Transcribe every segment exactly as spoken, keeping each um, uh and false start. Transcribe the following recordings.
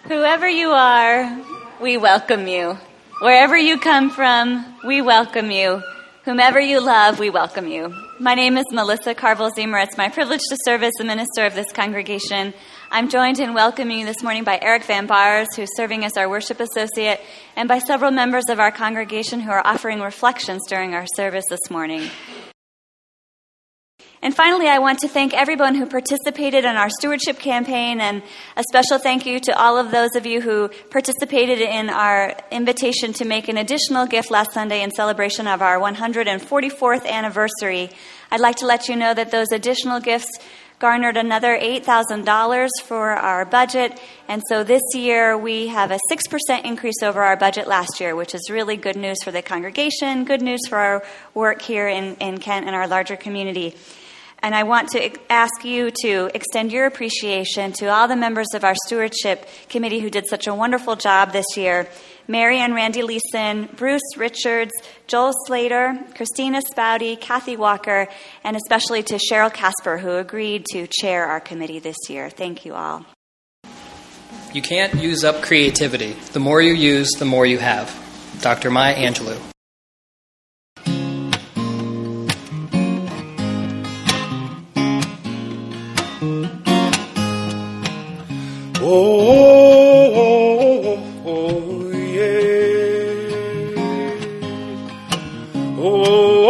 Whoever you are, we welcome you. Wherever you come from, we welcome you. Whomever you love, we welcome you. My name is Melissa Carville-Zemer. It's my privilege to serve as the minister of this congregation. I'm joined in welcoming you this morning by Eric Van Bars, who's serving as our worship associate, and by several members of our congregation who are offering reflections during our service this morning. And finally, I want to thank everyone who participated in our stewardship campaign, and a special thank you to all of those of you who participated in our invitation to make an additional gift last Sunday in celebration of our one hundred forty-fourth anniversary. I'd like to let you know that those additional gifts garnered another eight thousand dollars for our budget, and so this year we have a six percent increase over our budget last year, which is really good news for the congregation, good news for our work here in, in Kent and our larger community. And I want to ask you to extend your appreciation to all the members of our stewardship committee who did such a wonderful job this year. Mary and Randy Leeson, Bruce Richards, Joel Slater, Christina Spouty, Kathy Walker, and especially to Cheryl Casper, who agreed to chair our committee this year. Thank you all. You can't use up creativity. The more you use, the more you have. Doctor Maya Angelou. Oh, oh, oh, oh, yeah. Oh,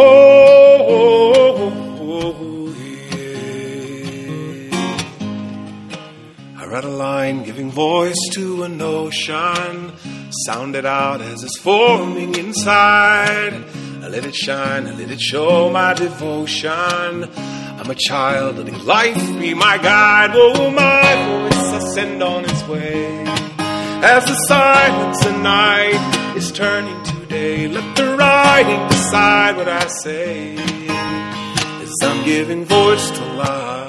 oh, oh, oh, yeah. I read a line giving voice to an ocean, sounded out as it's forming inside. I let it shine, I let it show my devotion. I'm a child, letting life be my guide. Oh, my voice I send on its way. As the silence at night is turning to day, let the writing decide what I say. As I'm giving voice to life.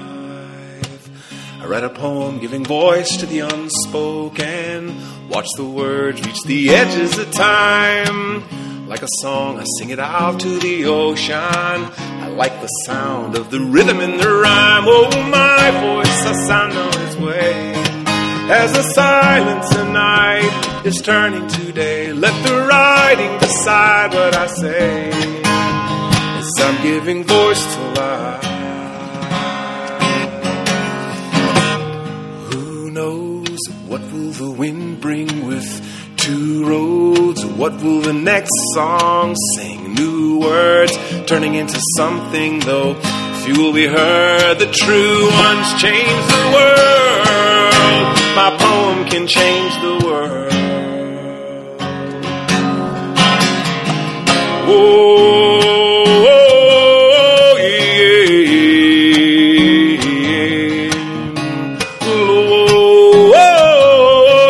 I read a poem giving voice to the unspoken. Watch the words reach the edges of time. Like a song, I sing it out to the ocean. I like the sound of the rhythm and the rhyme. Oh, my voice, I sound on its way. As the silence at night is turning to day, let the writing decide what I say. As I'm giving voice to life. Who knows what will the wind bring with two roads? What will the next song sing? New words turning into something, though few will be heard. The true ones change the world. My poem can change the world. Oh, oh, yeah. Oh, oh,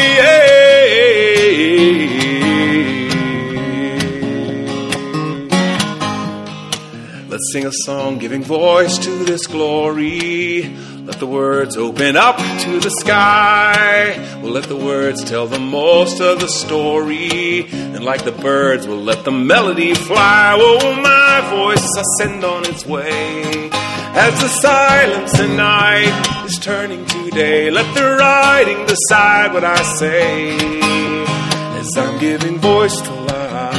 yeah. Let's sing a song giving voice to this glory. Let the words open up to the sky. We'll let the words tell the most of the story. And like the birds, we'll let the melody fly. Oh, my voice I send on its way. As the silence at night is turning to day, let the writing decide what I say. As I'm giving voice to life.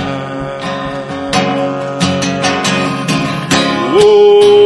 Oh,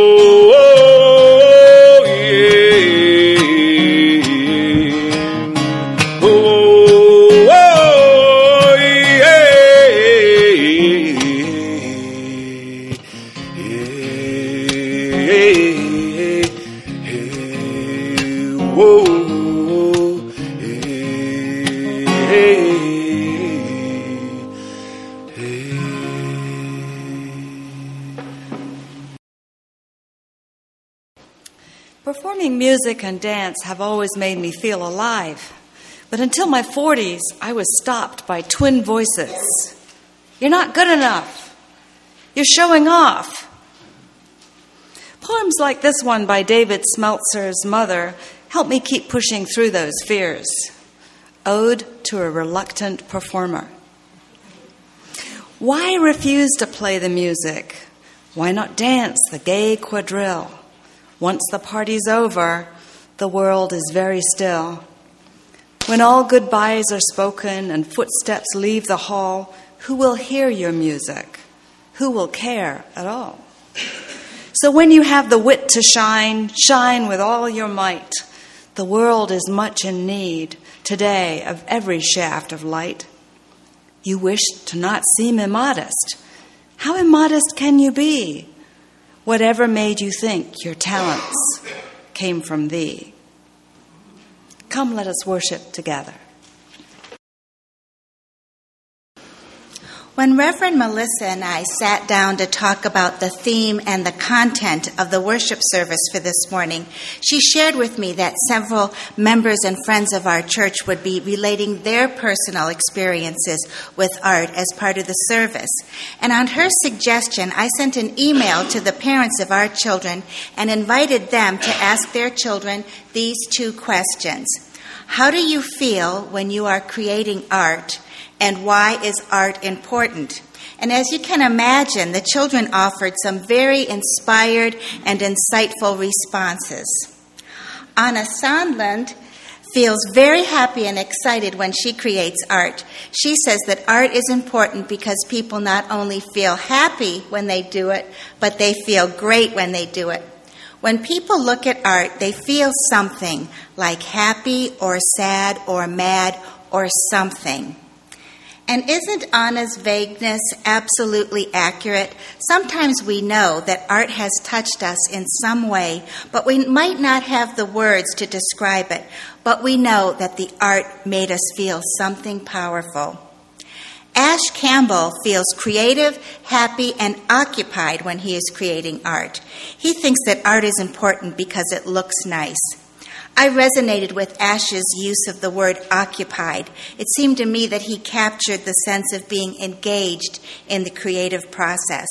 Performing music and dance have always made me feel alive. But until my forties, I was stopped by twin voices. You're not good enough. You're showing off. Poems like this one by David Smeltzer's mother help me keep pushing through those fears. Ode to a Reluctant Performer. Why refuse to play the music? Why not dance the gay quadrille? Once the party's over, the world is very still. When all goodbyes are spoken and footsteps leave the hall, who will hear your music? Who will care at all? So when you have the wit to shine, shine with all your might. The world is much in need today of every shaft of light. You wish to not seem immodest. How immodest can you be? Whatever made you think your talents came from thee? Come, let us worship together. When Reverend Melissa and I sat down to talk about the theme and the content of the worship service for this morning, she shared with me that several members and friends of our church would be relating their personal experiences with art as part of the service. And on her suggestion, I sent an email to the parents of our children and invited them to ask their children these two questions. How do you feel when you are creating art? And why is art important? And as you can imagine, the children offered some very inspired and insightful responses. Anna Sandland feels very happy and excited when she creates art. She says that art is important because people not only feel happy when they do it, but they feel great when they do it. When people look at art, they feel something like happy or sad or mad or something. And isn't Anna's vagueness absolutely accurate? Sometimes we know that art has touched us in some way, but we might not have the words to describe it. But we know that the art made us feel something powerful. Ash Campbell feels creative, happy, and occupied when he is creating art. He thinks that art is important because it looks nice. I resonated with Ash's use of the word occupied. It seemed to me that he captured the sense of being engaged in the creative process.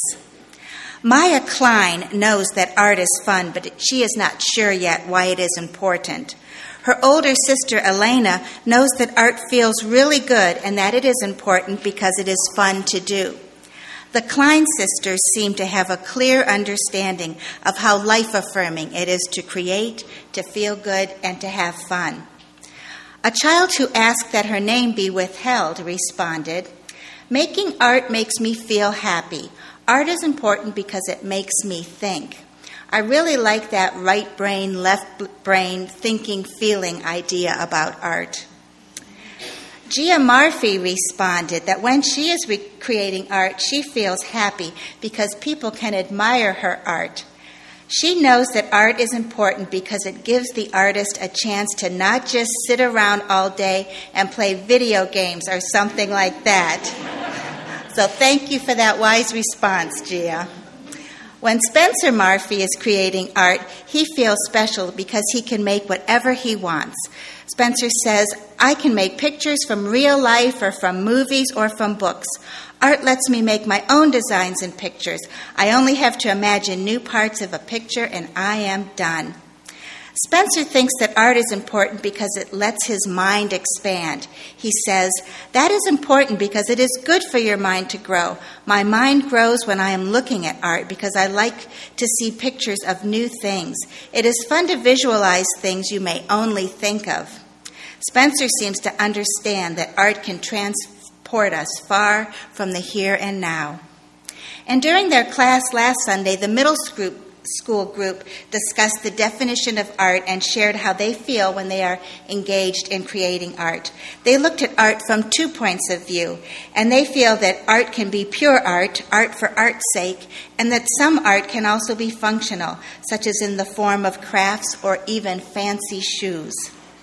Maya Klein knows that art is fun, but she is not sure yet why it is important. Her older sister, Elena, knows that art feels really good and that it is important because it is fun to do. The Klein sisters seem to have a clear understanding of how life-affirming it is to create, to feel good, and to have fun. A child who asked that her name be withheld responded, "Making art makes me feel happy. Art is important because it makes me think. I really like that right brain, left brain, thinking, feeling idea about art." Gia Murphy responded that when she is re- creating art, she feels happy because people can admire her art. She knows that art is important because it gives the artist a chance to not just sit around all day and play video games or something like that. So thank you for that wise response, Gia. When Spencer Murphy is creating art, he feels special because he can make whatever he wants. Spencer says, "I can make pictures from real life or from movies or from books. Art lets me make my own designs and pictures. I only have to imagine new parts of a picture and I am done." Spencer thinks that art is important because it lets his mind expand. He says, "That is important because it is good for your mind to grow. My mind grows when I am looking at art because I like to see pictures of new things. It is fun to visualize things you may only think of." Spencer seems to understand that art can transport us far from the here and now. And during their class last Sunday, the middle school school group discussed the definition of art and shared how they feel when they are engaged in creating art. They looked at art from two points of view, and they feel that art can be pure art, art for art's sake, and that some art can also be functional, such as in the form of crafts or even fancy shoes.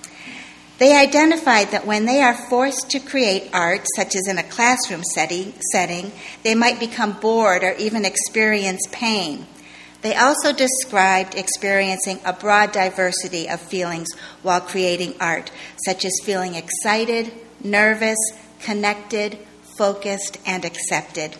They identified that when they are forced to create art, such as in a classroom setting, setting, they might become bored or even experience pain. They also described experiencing a broad diversity of feelings while creating art, such as feeling excited, nervous, connected, focused, and accepted.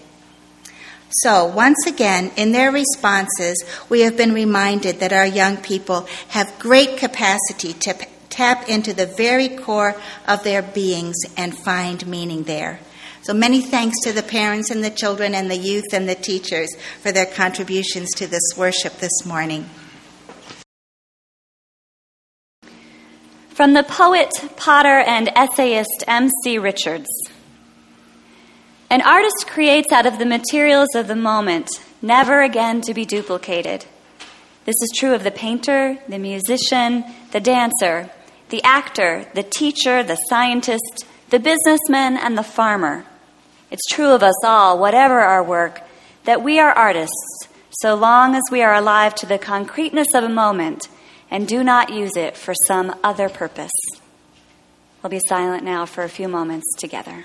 So, once again, in their responses, we have been reminded that our young people have great capacity to p- tap into the very core of their beings and find meaning there. So many thanks to the parents and the children and the youth and the teachers for their contributions to this worship this morning. From the poet, potter, and essayist M C Richards. An artist creates out of the materials of the moment, never again to be duplicated. This is true of the painter, the musician, the dancer, the actor, the teacher, the scientist, the businessman, and the farmer. It's true of us all, whatever our work, that we are artists, so long as we are alive to the concreteness of a moment and do not use it for some other purpose. We'll be silent now for a few moments together.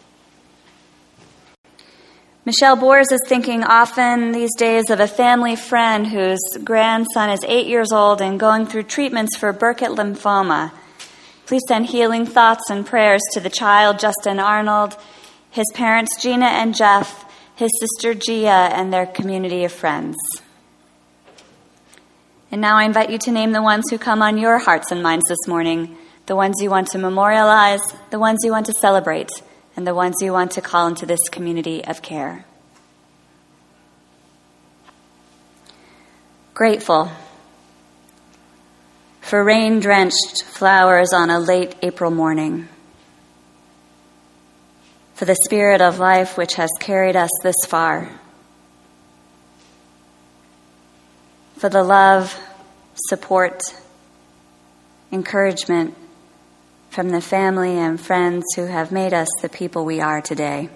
Michelle Bors is thinking often these days of a family friend whose grandson is eight years old and going through treatments for Burkitt lymphoma. Please send healing thoughts and prayers to the child, Justin Arnold, his parents, Gina and Jeff, his sister, Gia, and their community of friends. And now I invite you to name the ones who come on your hearts and minds this morning, the ones you want to memorialize, the ones you want to celebrate, and the ones you want to call into this community of care. Grateful for rain-drenched flowers on a late April morning, for the spirit of life which has carried us this far, for the love, support, encouragement from the family and friends who have made us the people we are today.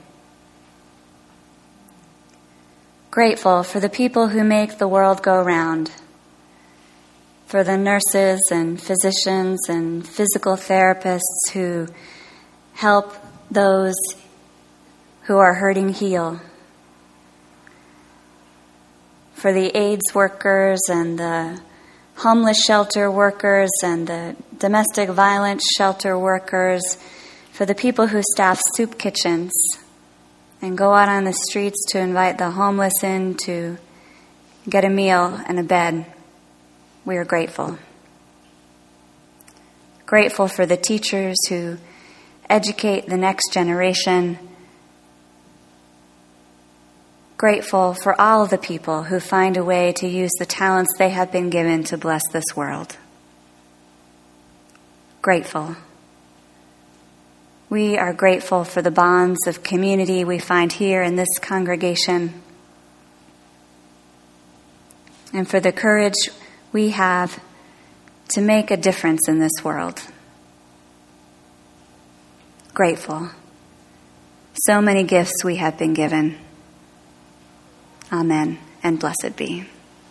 Grateful for the people who make the world go round, for the nurses and physicians and physical therapists who help those who are hurting heal, for the AIDS workers and the homeless shelter workers and the domestic violence shelter workers, for the people who staff soup kitchens and go out on the streets to invite the homeless in to get a meal and a bed. We are grateful. Grateful for the teachers who educate the next generation. Grateful for all of the people who find a way to use the talents they have been given to bless this world. Grateful. We are grateful for the bonds of community we find here in this congregation, and for the courage we have to make a difference in this world. Grateful. So many gifts we have been given. Amen, and blessed be.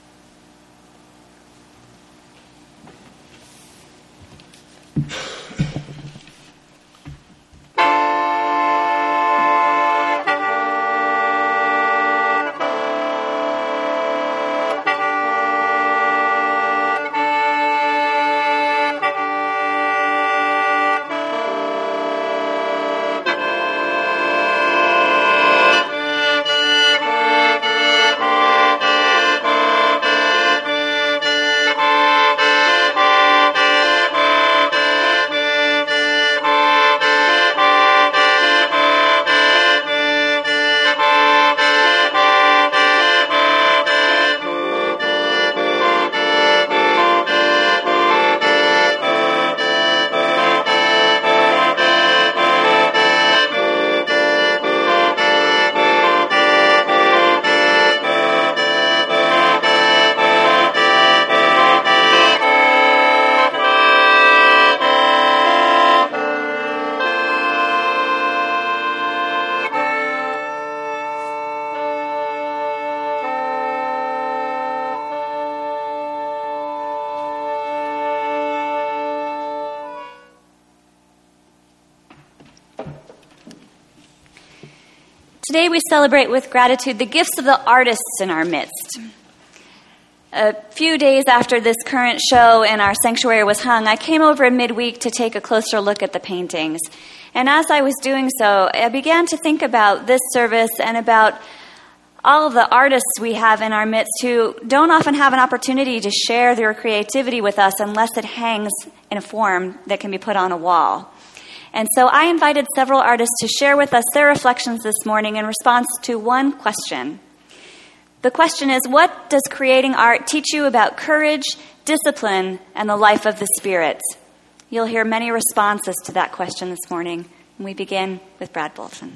Today we celebrate with gratitude the gifts of the artists in our midst. A few days after this current show in our sanctuary was hung, I came over midweek to take a closer look at the paintings. And as I was doing so, I began to think about this service and about all of the artists we have in our midst who don't often have an opportunity to share their creativity with us unless it hangs in a form that can be put on a wall. And so I invited several artists to share with us their reflections this morning in response to one question. The question is, what does creating art teach you about courage, discipline, and the life of the Spirit? You'll hear many responses to that question this morning, and we begin with Brad Bolton.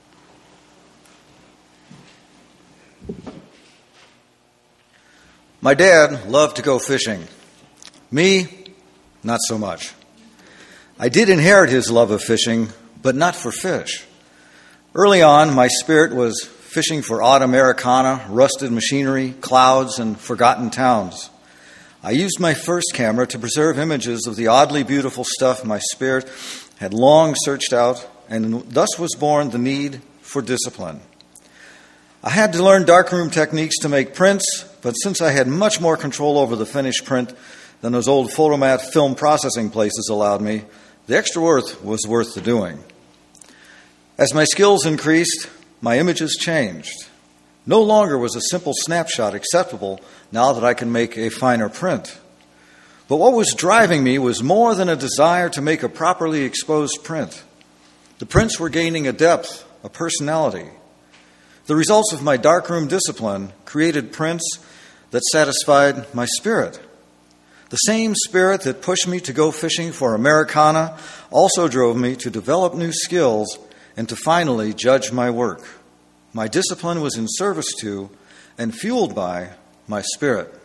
My dad loved to go fishing. Me, not so much. I did inherit his love of fishing, but not for fish. Early on, my spirit was fishing for odd Americana, rusted machinery, clouds, and forgotten towns. I used my first camera to preserve images of the oddly beautiful stuff my spirit had long searched out, and thus was born the need for discipline. I had to learn darkroom techniques to make prints, but since I had much more control over the finished print than those old photomat film processing places allowed me, the extra work was worth the doing. As my skills increased, my images changed. No longer was a simple snapshot acceptable now that I can make a finer print. But what was driving me was more than a desire to make a properly exposed print. The prints were gaining a depth, a personality. The results of my darkroom discipline created prints that satisfied my spirit. The same spirit that pushed me to go fishing for Americana also drove me to develop new skills and to finally judge my work. My discipline was in service to and fueled by my spirit.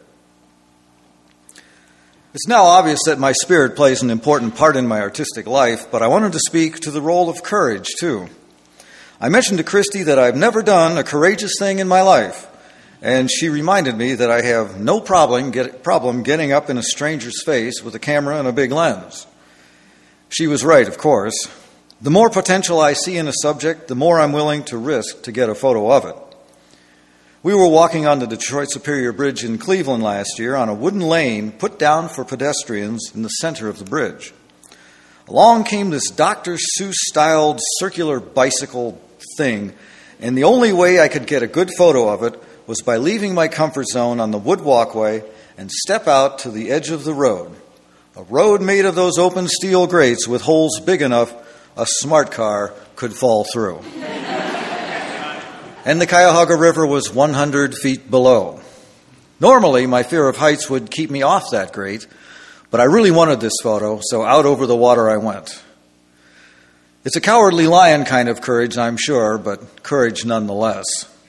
It's now obvious that my spirit plays an important part in my artistic life, but I wanted to speak to the role of courage, too. I mentioned to Christy that I've never done a courageous thing in my life, and she reminded me that I have no problem, get, problem getting up in a stranger's face with a camera and a big lens. She was right, of course. The more potential I see in a subject, the more I'm willing to risk to get a photo of it. We were walking on the Detroit Superior Bridge in Cleveland last year on a wooden lane put down for pedestrians in the center of the bridge. Along came this Doctor Seuss-styled circular bicycle thing, and the only way I could get a good photo of it was by leaving my comfort zone on the wood walkway and step out to the edge of the road. A road made of those open steel grates with holes big enough a smart car could fall through. And the Cuyahoga River was one hundred feet below. Normally, my fear of heights would keep me off that grate, but I really wanted this photo, so out over the water I went. It's a cowardly lion kind of courage, I'm sure, but courage nonetheless.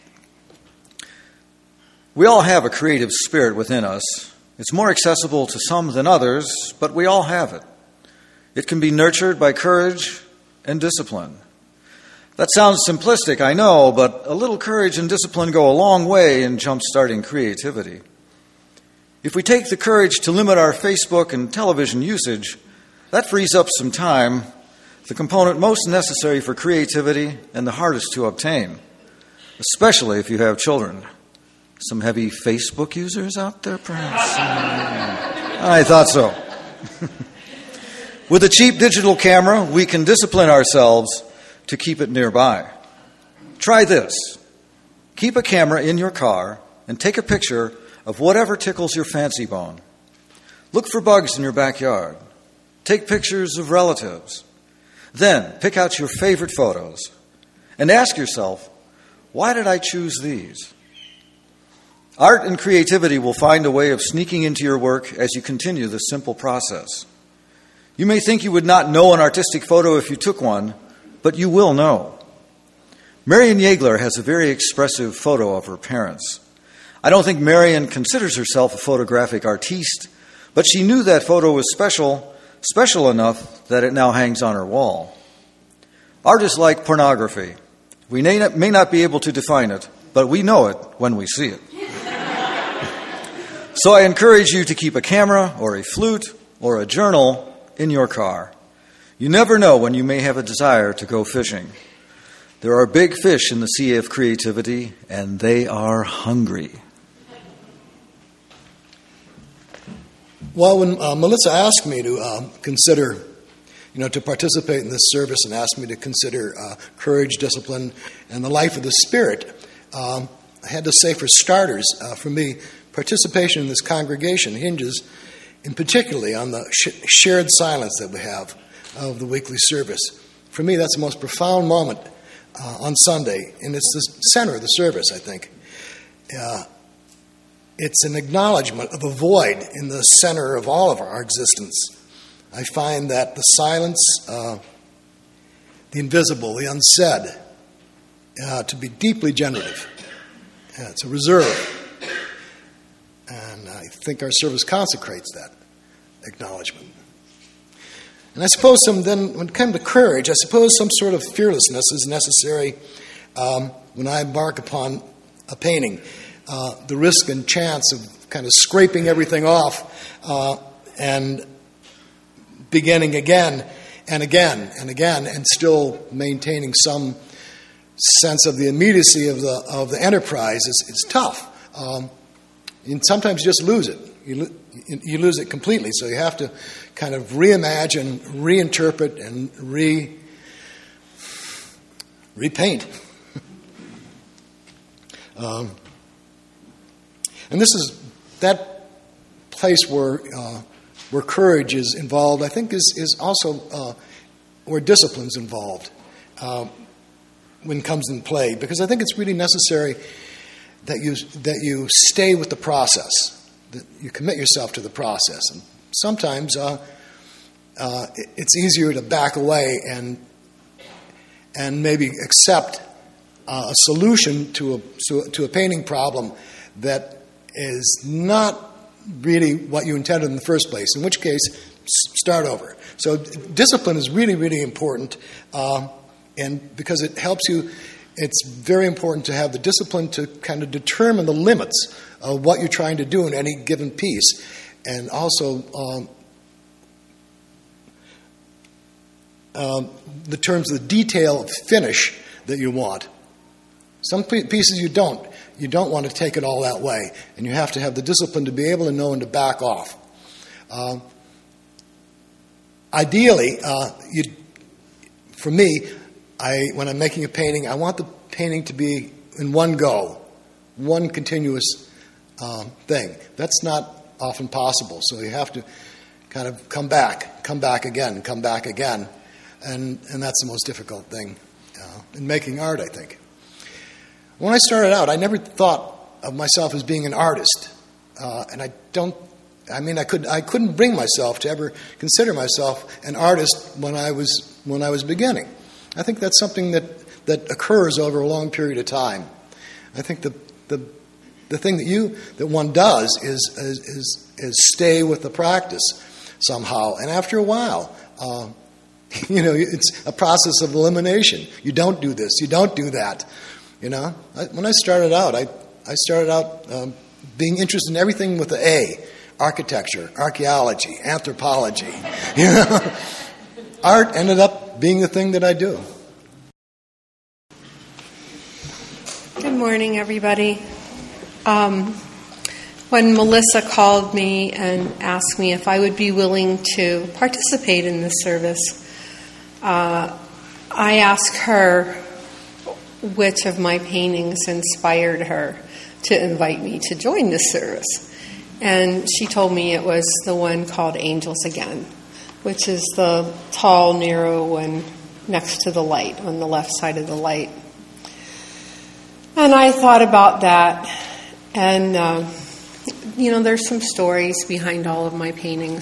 We all have a creative spirit within us. It's more accessible to some than others, but we all have it. It can be nurtured by courage and discipline. That sounds simplistic, I know, but a little courage and discipline go a long way in jump-starting creativity. If we take the courage to limit our Facebook and television usage, that frees up some time, the component most necessary for creativity and the hardest to obtain, especially if you have children. Some heavy Facebook users out there, perhaps? I thought so. With a cheap digital camera, we can discipline ourselves to keep it nearby. Try this. Keep a camera in your car and take a picture of whatever tickles your fancy bone. Look for bugs in your backyard. Take pictures of relatives. Then pick out your favorite photos and ask yourself, why did I choose these? Art and creativity will find a way of sneaking into your work as you continue this simple process. You may think you would not know an artistic photo if you took one, but you will know. Marion Yeagler has a very expressive photo of her parents. I don't think Marion considers herself a photographic artiste, but she knew that photo was special, special enough that it now hangs on her wall. Art is like pornography. We may not, may not be able to define it, but we know it when we see it. So I encourage you to keep a camera or a flute or a journal in your car. You never know when you may have a desire to go fishing. There are big fish in the sea of creativity, and they are hungry. Well, when uh, Melissa asked me to uh, consider, you know, to participate in this service and asked me to consider uh, courage, discipline, and the life of the Spirit, um, I had to say, for starters, uh, for me, participation in this congregation hinges in particularly on the sh- shared silence that we have of the weekly service. For me, that's the most profound moment uh, on Sunday, and it's the center of the service, I think. Uh, it's an acknowledgement of a void in the center of all of our existence, I find that the silence, uh, the invisible, the unsaid, uh, to be deeply generative. Uh, it's a reserve. And I think our service consecrates that acknowledgement. And I suppose some then, when it comes to courage, I suppose some sort of fearlessness is necessary um, when I embark upon a painting. Uh, the risk and chance of kind of scraping everything off uh, and beginning again and again and again, and still maintaining some sense of the immediacy of the of the enterprise is, is tough. Um, and sometimes you just lose it. You, you lose it completely. So you have to kind of reimagine, reinterpret, and re repaint. um, and this is that place where uh, where courage is involved. I think is is also uh, where discipline's involved uh, when it comes in play, because I think it's really necessary that you that you stay with the process, that you commit yourself to the process. And sometimes uh, uh, it's easier to back away and and maybe accept uh, a solution to a to a painting problem that is not really what you intended in the first place, in which case, start over. So discipline is really, really important, uh, and because it helps you, it's very important to have the discipline to kind of determine the limits of what you're trying to do in any given piece, and also um, um, the terms of the detail of finish that you want. Some pieces you don't. You don't want to take it all that way, and you have to have the discipline to be able to know and to back off. Uh, ideally, uh, you, for me, I when I'm making a painting, I want the painting to be in one go, one continuous um, thing. That's not often possible, so you have to kind of come back, come back again, come back again, and and that's the most difficult thing uh, in making art, I think. When I started out, I never thought of myself as being an artist, uh, and I don't. I mean, I could I couldn't bring myself to ever consider myself an artist when I was when I was beginning. I think that's something that, that occurs over a long period of time. I think the the the thing that you that one does is is is, is stay with the practice somehow, and after a while. Uh, you know, it's a process of elimination. You don't do this. You don't do that. You know, I, when I started out, I, I started out um, being interested in everything with the A, architecture, archaeology, anthropology. You know, art ended up being the thing that I do. Good morning, everybody. Um, when Melissa called me and asked me if I would be willing to participate in this service, uh, I asked her which of my paintings inspired her to invite me to join this service. And she told me it was the one called Angels Again, which is the tall, narrow one next to the light, on the left side of the light. And I thought about that, and, uh, you know, there's some stories behind all of my paintings.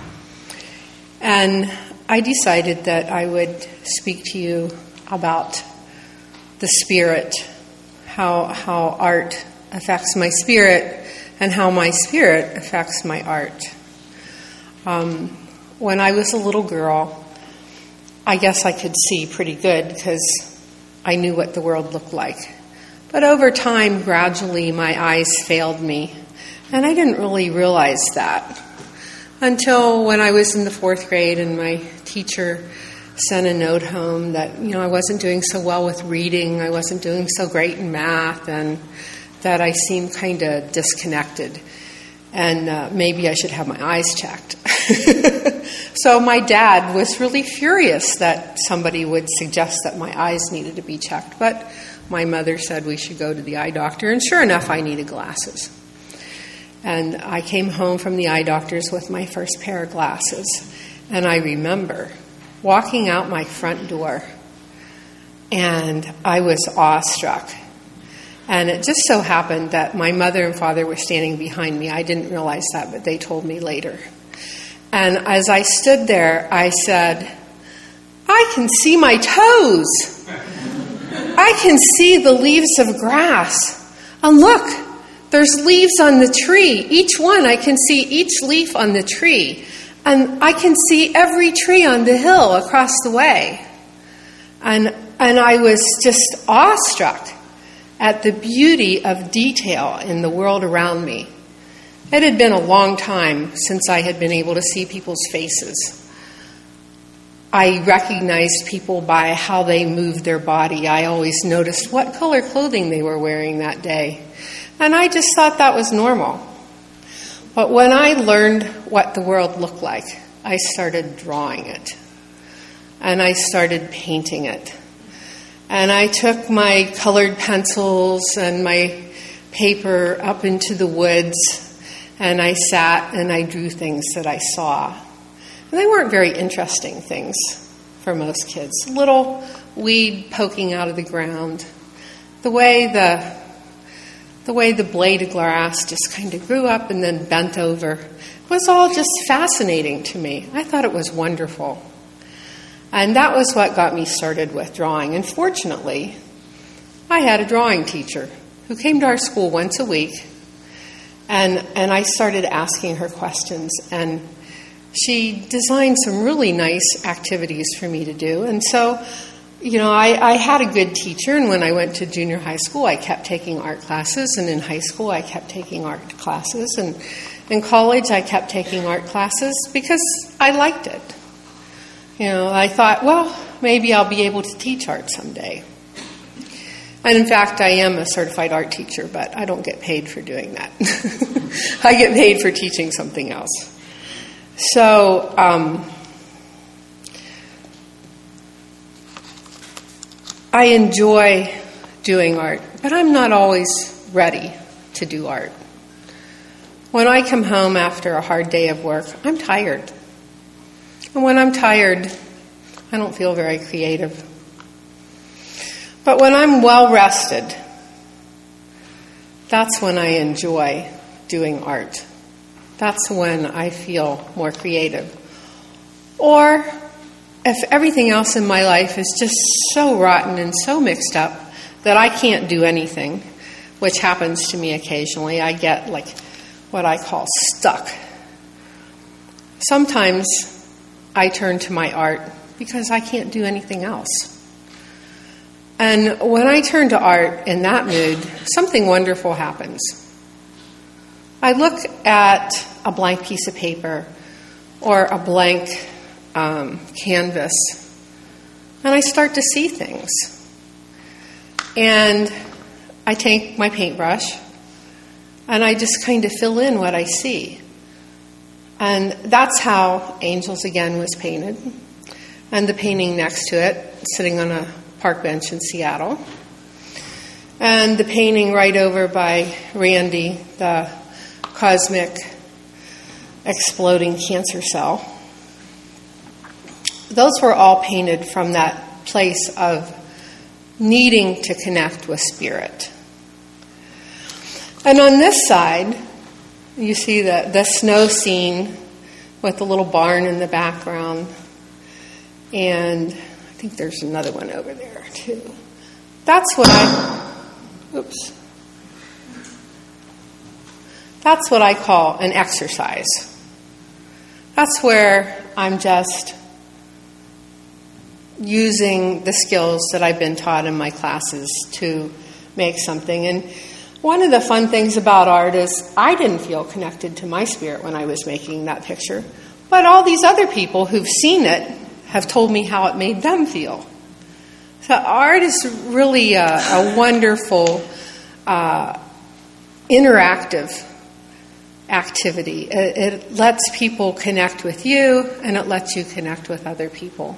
And I decided that I would speak to you about the spirit, how how art affects my spirit, and how my spirit affects my art. Um, when I was a little girl, I guess I could see pretty good because I knew what the world looked like. But over time, gradually, my eyes failed me, and I didn't really realize that until when I was in the fourth grade and my teacher sent a note home that, you know, I wasn't doing so well with reading, I wasn't doing so great in math, and that I seemed kind of disconnected, and uh, maybe I should have my eyes checked. So my dad was really furious that somebody would suggest that my eyes needed to be checked, but my mother said we should go to the eye doctor, and sure enough, I needed glasses. And I came home from the eye doctor's with my first pair of glasses, and I remember walking out my front door, and I was awestruck. And it just so happened that my mother and father were standing behind me. I didn't realize that, but they told me later. And as I stood there, I said, I can see my toes. I can see the leaves of grass. And look, there's leaves on the tree. Each one, I can see each leaf on the tree. And I can see every tree on the hill across the way. And, and I was just awestruck at the beauty of detail in the world around me. It had been a long time since I had been able to see people's faces. I recognized people by how they moved their body. I always noticed what color clothing they were wearing that day. And I just thought that was normal. But when I learned what the world looked like, I started drawing it. And I started painting it. And I took my colored pencils and my paper up into the woods, and I sat and I drew things that I saw. And they weren't very interesting things for most kids. Little weed poking out of the ground. The way the the way the blade of grass just kind of grew up and then bent over was all just fascinating to me. I thought it was wonderful. And that was what got me started with drawing. And fortunately, I had a drawing teacher who came to our school once a week, and, and I started asking her questions, and she designed some really nice activities for me to do. And so, you know, I, I had a good teacher, and when I went to junior high school, I kept taking art classes, and in high school, I kept taking art classes, and in college, I kept taking art classes because I liked it. You know, I thought, well, maybe I'll be able to teach art someday. And in fact, I am a certified art teacher, but I don't get paid for doing that. I get paid for teaching something else. So, um, I enjoy doing art, but I'm not always ready to do art. When I come home after a hard day of work, I'm tired. And when I'm tired, I don't feel very creative. But when I'm well rested, that's when I enjoy doing art. That's when I feel more creative. Or if everything else in my life is just so rotten and so mixed up that I can't do anything, which happens to me occasionally, I get like what I call stuck. Sometimes I turn to my art because I can't do anything else. And when I turn to art in that mood, something wonderful happens. I look at a blank piece of paper or a blank um, canvas, and I start to see things. And I take my paintbrush, and I just kind of fill in what I see. And that's how Angels Again was painted. And the painting next to it, sitting on a park bench in Seattle. And the painting right over by Randy, the cosmic exploding cancer cell. Those were all painted from that place of needing to connect with spirit. And on this side, you see the, the snow scene with the little barn in the background. And I think there's another one over there, too. That's what I... Oops. That's what I call an exercise. That's where I'm just using the skills that I've been taught in my classes to make something. And one of the fun things about art is I didn't feel connected to my spirit when I was making that picture. But all these other people who've seen it have told me how it made them feel. So art is really a, a wonderful, uh, interactive activity. It, it lets people connect with you, and it lets you connect with other people.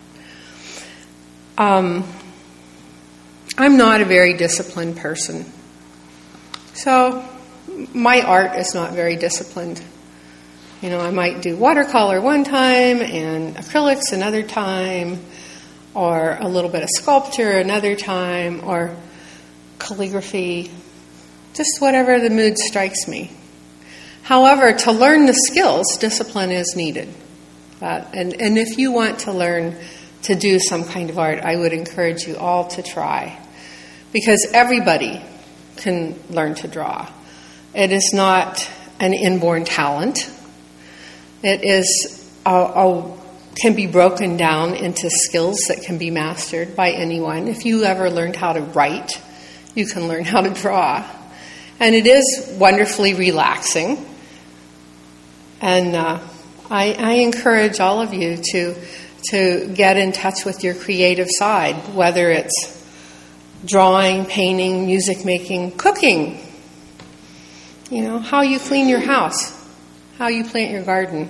Um, I'm not a very disciplined person. So my art is not very disciplined. You know, I might do watercolor one time and acrylics another time, or a little bit of sculpture another time, or calligraphy, just whatever the mood strikes me. However, to learn the skills, discipline is needed. Uh, and, and if you want to learn to do some kind of art, I would encourage you all to try. Because everybody can learn to draw. It is not an inborn talent. It is a, a, can be broken down into skills that can be mastered by anyone. If you ever learned how to write, you can learn how to draw. And it is wonderfully relaxing. And uh, I, I encourage all of you to to get in touch with your creative side, whether it's drawing, painting, music making, cooking. You know, how you clean your house, how you plant your garden.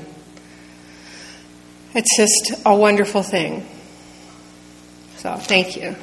It's just a wonderful thing. So, thank you.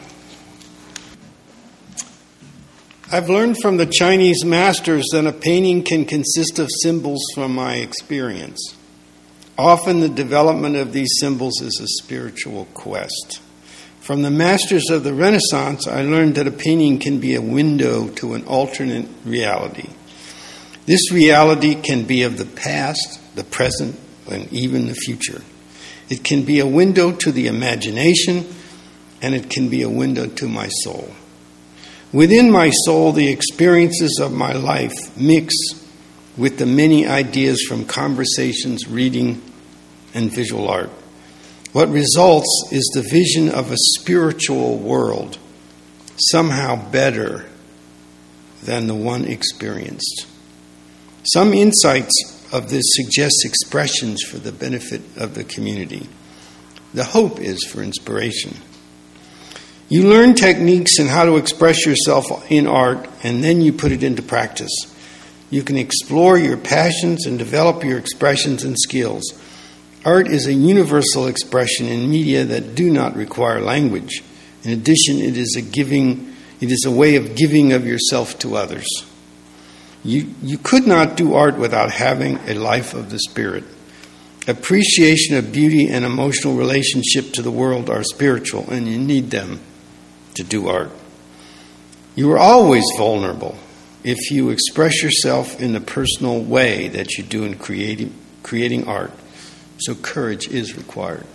I've learned from the Chinese masters that a painting can consist of symbols from my experience. Often the development of these symbols is a spiritual quest. From the masters of the Renaissance, I learned that a painting can be a window to an alternate reality. This reality can be of the past, the present, and even the future. It can be a window to the imagination, and it can be a window to my soul. Within my soul, the experiences of my life mix with the many ideas from conversations, reading, and visual art. What results is the vision of a spiritual world, somehow better than the one experienced. Some insights of this suggest expressions for the benefit of the community. The hope is for inspiration. You learn techniques and how to express yourself in art, and then you put it into practice. You can explore your passions and develop your expressions and skills. Art is a universal expression in media that do not require language. In addition, it is a giving, it is a way of giving of yourself to others. You, you could not do art without having a life of the spirit. Appreciation of beauty and emotional relationship to the world are spiritual, and you need them to do art. You are always vulnerable if you express yourself in the personal way that you do in creating, creating art. So courage is required.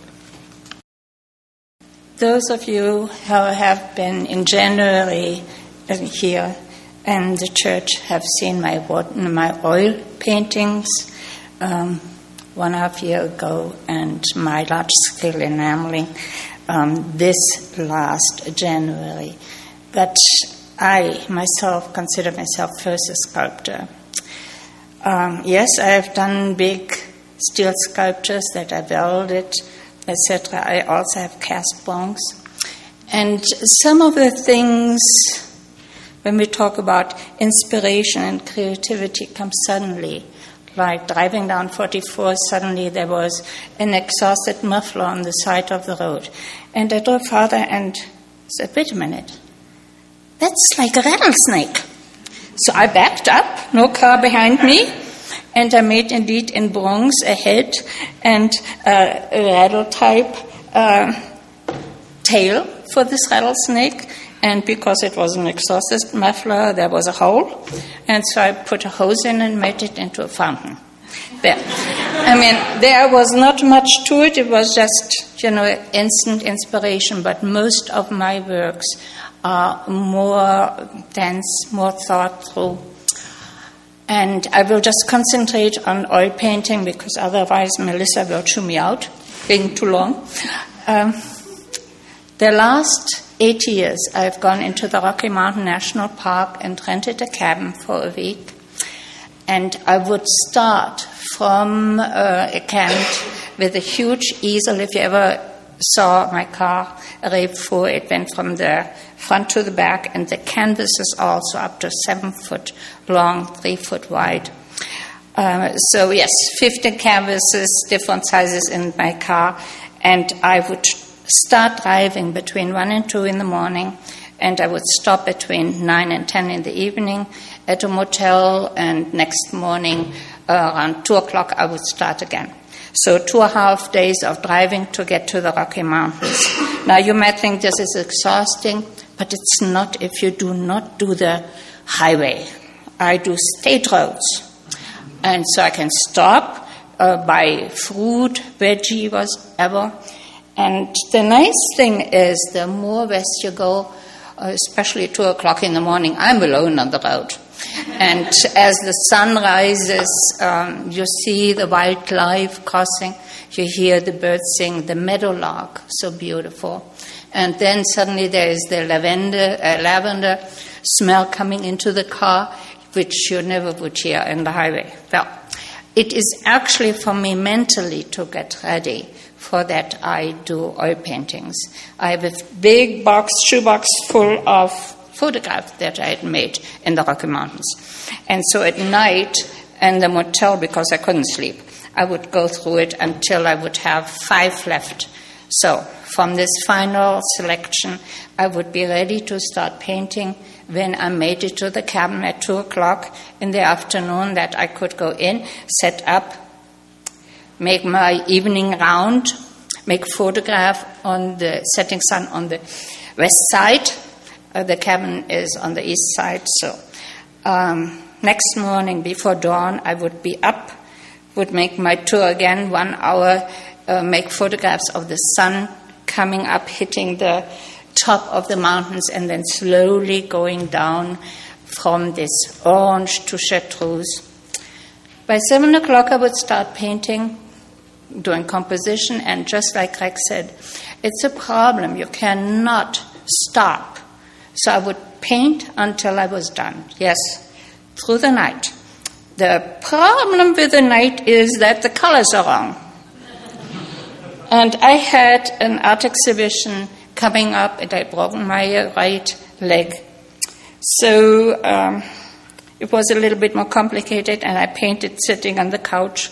Those of you who have been in January here and the church have seen my my oil paintings um, one half year ago and my large-scale enameling um, this last January. But I myself consider myself first a sculptor. Um, yes, I have done big steel sculptures that I welded, et cetera. I also have cast bronze. And some of the things, when we talk about inspiration and creativity, come suddenly. Like driving down forty-four, suddenly there was an exhausted muffler on the side of the road. And I drove farther and said, wait a minute, that's like a rattlesnake. So I backed up, no car behind me, and I made indeed in bronze a head and uh, a rattle-type uh, tail for this rattlesnake. And because it was an exhausted muffler, there was a hole. And so I put a hose in and made it into a fountain. There. I mean, there was not much to it. It was just, you know, instant inspiration. But most of my works are more dense, more thought through. And I will just concentrate on oil painting because otherwise Melissa will chew me out, being too long. Um, the last eight years I've gone into the Rocky Mountain National Park and rented a cabin for a week. And I would start from uh, a camp with a huge easel. If you ever saw my car, a RAV four, it went from the front to the back, and the canvas is also up to seven foot long, three foot wide. Um, so yes, fifteen canvases, different sizes in my car, and I would start driving between one and two in the morning, and I would stop between nine and ten in the evening at a motel, and next morning uh, around two o'clock I would start again. So two and a half days of driving to get to the Rocky Mountains. Now you might think this is exhausting, but it's not if you do not do the highway. I do state roads. And so I can stop, uh, buy fruit, veggie, whatever. And the nice thing is, the more west you go, uh, especially two o'clock in the morning, I'm alone on the road. And as the sun rises, um, you see the wildlife crossing, you hear the birds sing, the meadowlark, so beautiful. And then suddenly there is the lavender, uh, lavender smell coming into the car, which you never would hear in the highway. Well, it is actually for me mentally to get ready for that I do oil paintings. I have a big box, shoebox full of photographs that I had made in the Rocky Mountains. And so at night in the motel, because I couldn't sleep, I would go through it until I would have five left. So from this final selection, I would be ready to start painting when I made it to the cabin at two o'clock in the afternoon, that I could go in, set up, make my evening round, make photograph on the setting sun on the west side. Uh, the cabin is on the east side. So um, next morning before dawn, I would be up, would make my tour again, one hour, uh, make photographs of the sun coming up, hitting the top of the mountains, and then slowly going down from this orange to chartreuse. By seven o'clock, I would start painting, doing composition, and just like Greg said, it's a problem. You cannot stop. So I would paint until I was done. Yes, through the night. The problem with the night is that the colors are wrong. And I had an art exhibition coming up, and I'd broken my right leg. So um, it was a little bit more complicated, and I painted sitting on the couch.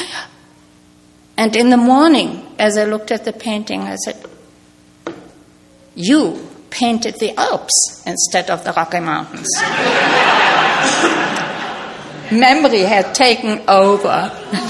And in the morning, as I looked at the painting, I said, you painted the Alps instead of the Rocky Mountains. Memory had taken over.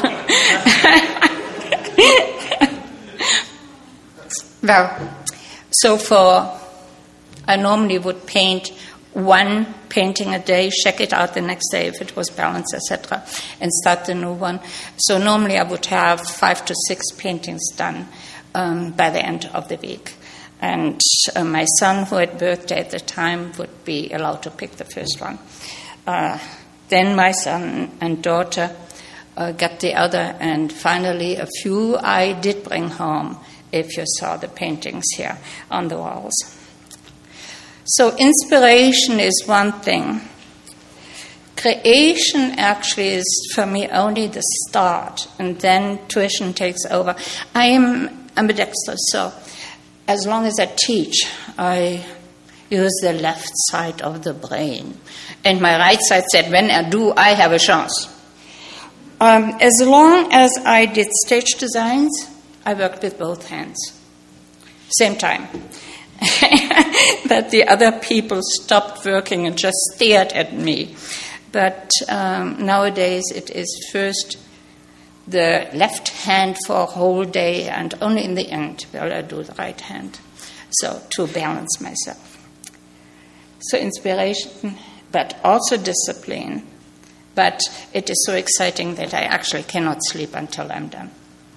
Well, so for, I normally would paint one painting a day, check it out the next day if it was balanced, et cetera, and start the new one. So normally I would have five to six paintings done um, by the end of the week. And uh, my son, who had birthday at the time, would be allowed to pick the first one. Uh, then my son and daughter uh, got the other, and finally a few I did bring home, if you saw the paintings here on the walls. So inspiration is one thing. Creation actually is, for me, only the start, and then tuition takes over. I am ambidextrous, so as long as I teach, I use the left side of the brain. And my right side said, when I do, I have a chance. Um, as long as I did stage designs, I worked with both hands. Same time. That the other people stopped working and just stared at me. But um, nowadays it is first the left hand for a whole day, and only in the end will I do the right hand. So to balance myself. So inspiration, but also discipline. But it is so exciting that I actually cannot sleep until I'm done.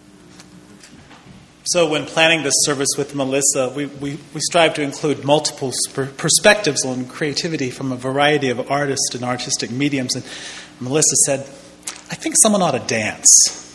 So when planning this service with Melissa, we, we, we strive to include multiple sp- perspectives on creativity from a variety of artists and artistic mediums. And Melissa said, I think someone ought to dance.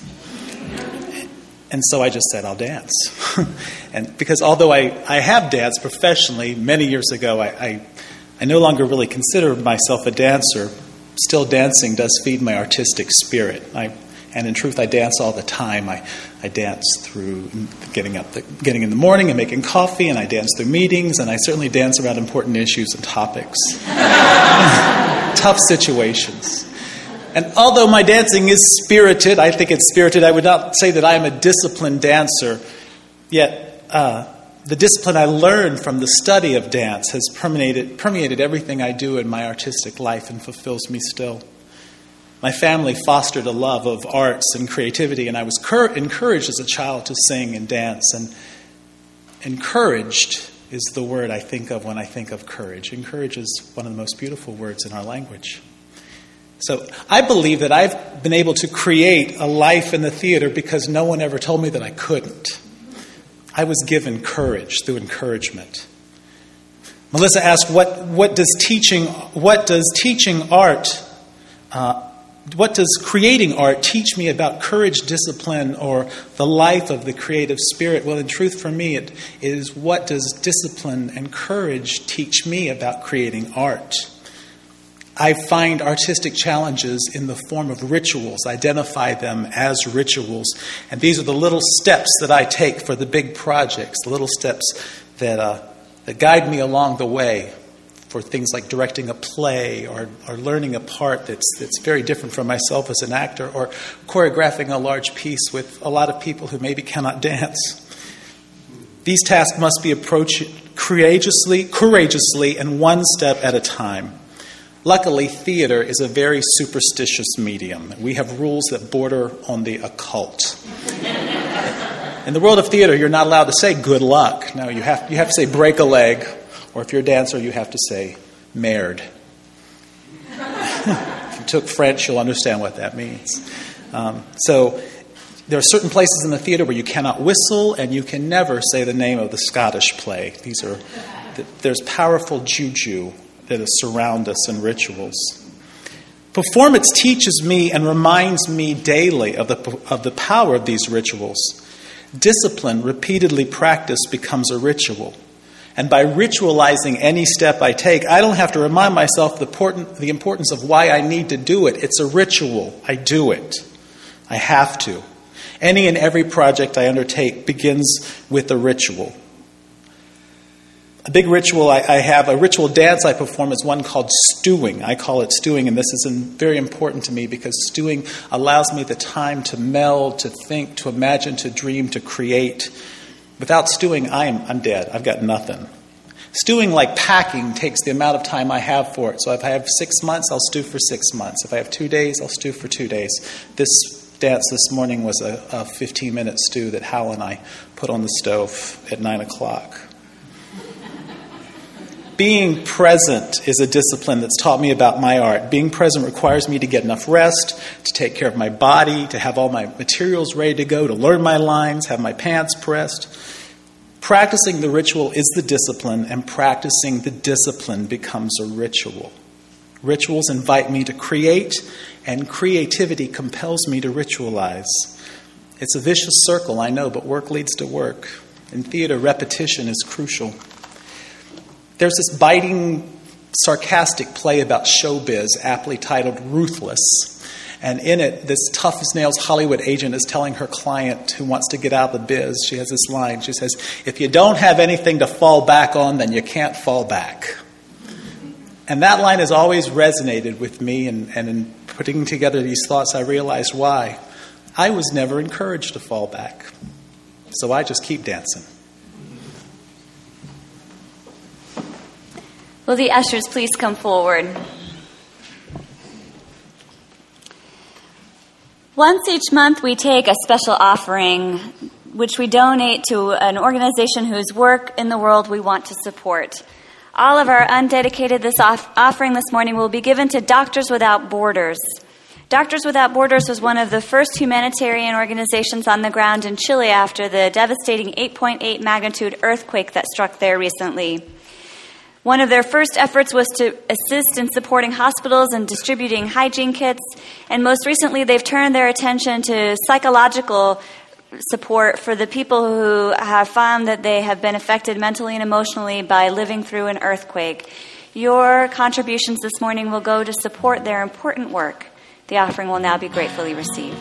And so I just said, I'll dance. And because although I, I have danced professionally many years ago, I, I, I no longer really consider myself a dancer. Still, dancing does feed my artistic spirit. I And in truth, I dance all the time. I, I dance through getting up, the, getting in the morning and making coffee, and I dance through meetings, and I certainly dance around important issues and topics. Tough situations. And although my dancing is spirited, I think it's spirited, I would not say that I am a disciplined dancer, yet uh, the discipline I learned from the study of dance has permeated, permeated everything I do in my artistic life and fulfills me still. My family fostered a love of arts and creativity, and I was cur- encouraged as a child to sing and dance. And encouraged is the word I think of when I think of courage. Encourage is one of the most beautiful words in our language. So I believe that I've been able to create a life in the theater because no one ever told me that I couldn't. I was given courage through encouragement. Melissa asked, "What what does teaching what does teaching art, uh, what does creating art teach me about courage, discipline, or the life of the creative spirit?" Well, in truth, for me, it is what does discipline and courage teach me about creating art? I find artistic challenges in the form of rituals, identify them as rituals. And these are the little steps that I take for the big projects, the little steps that uh, that guide me along the way for things like directing a play or, or learning a part that's, that's very different from myself as an actor, or choreographing a large piece with a lot of people who maybe cannot dance. These tasks must be approached courageously, courageously and one step at a time. Luckily, theater is a very superstitious medium. We have rules that border on the occult. In the world of theater, you're not allowed to say good luck. No, you have, you have to say break a leg, or if you're a dancer, you have to say merde. If you took French, you'll understand what that means. Um, so there are certain places in the theater where you cannot whistle, and you can never say the name of the Scottish play. These are there's powerful juju that surround us in rituals. Performance teaches me and reminds me daily of the of the power of these rituals. Discipline, repeatedly practiced, becomes a ritual. And by ritualizing any step I take, I don't have to remind myself the, important, the importance of why I need to do it. It's a ritual. I do it. I have to. Any and every project I undertake begins with a ritual. A big ritual I, I have, a ritual dance I perform is one called stewing. I call it stewing, and this is very important to me because stewing allows me the time to meld, to think, to imagine, to dream, to create. Without stewing, I'm, I'm dead. I've got nothing. Stewing, like packing, takes the amount of time I have for it. So if I have six months, I'll stew for six months. If I have two days, I'll stew for two days. This dance this morning was a, a fifteen-minute stew that Hal and I put on the stove at nine o'clock. Being present is a discipline that's taught me about my art. Being present requires me to get enough rest, to take care of my body, to have all my materials ready to go, to learn my lines, have my pants pressed. Practicing the ritual is the discipline, and practicing the discipline becomes a ritual. Rituals invite me to create, and creativity compels me to ritualize. It's a vicious circle, I know, but work leads to work. In theater, repetition is crucial. There's this biting, sarcastic play about showbiz, aptly titled Ruthless. And in it, this tough-as-nails Hollywood agent is telling her client who wants to get out of the biz, she has this line. She says, "If you don't have anything to fall back on, then you can't fall back." And that line has always resonated with me, and, and in putting together these thoughts, I realized why. I was never encouraged to fall back. So I just keep dancing. Will the ushers please come forward? Once each month we take a special offering which we donate to an organization whose work in the world we want to support. All of our undedicated this off- offering this morning will be given to Doctors Without Borders. Doctors Without Borders was one of the first humanitarian organizations on the ground in Chile after the devastating eight point eight magnitude earthquake that struck there recently. One of their first efforts was to assist in supporting hospitals and distributing hygiene kits, and most recently they've turned their attention to psychological support for the people who have found that they have been affected mentally and emotionally by living through an earthquake. Your contributions this morning will go to support their important work. The offering will now be gratefully received.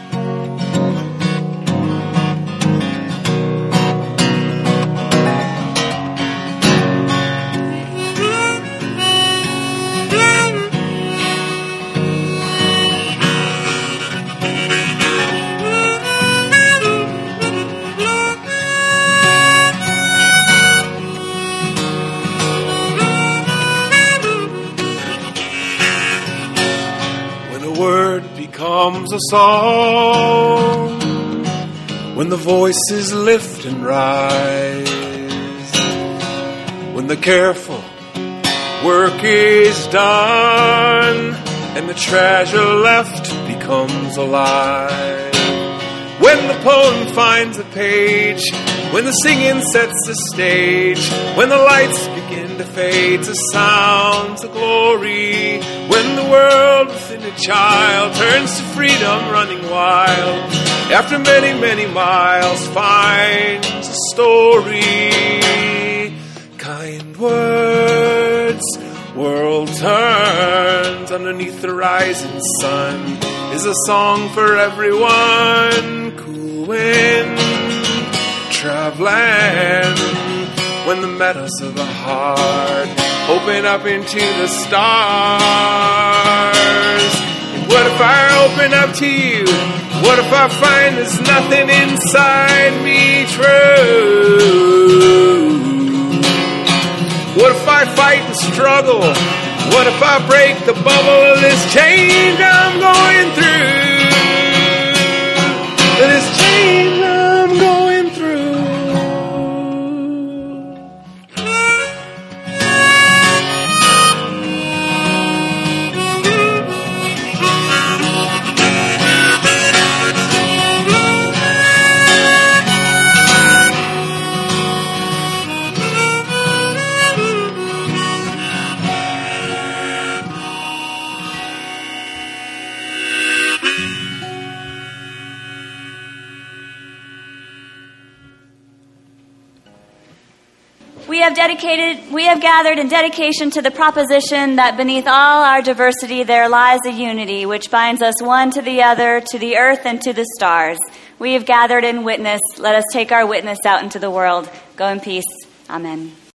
Comes a song when the voices lift and rise, when the careful work is done and the treasure left becomes alive. When the poem finds a page, when the singing sets the stage, when the lights begin to fade to sounds of glory, when the world within a child turns to freedom running wild, after many, many miles finds a story. Kind words, world turns underneath the rising sun, is a song for everyone. Cool wind, traveling, when the meadows of the heart open up into the stars. And what if I open up to you? What if I find there's nothing inside me true? What if I fight and struggle? What if I break the bubble of this change I'm going through? This change I'm going through. We have dedicated, we have gathered in dedication to the proposition that beneath all our diversity there lies a unity which binds us one to the other, to the earth and to the stars. We have gathered in witness. Let us take our witness out into the world. Go in peace. Amen.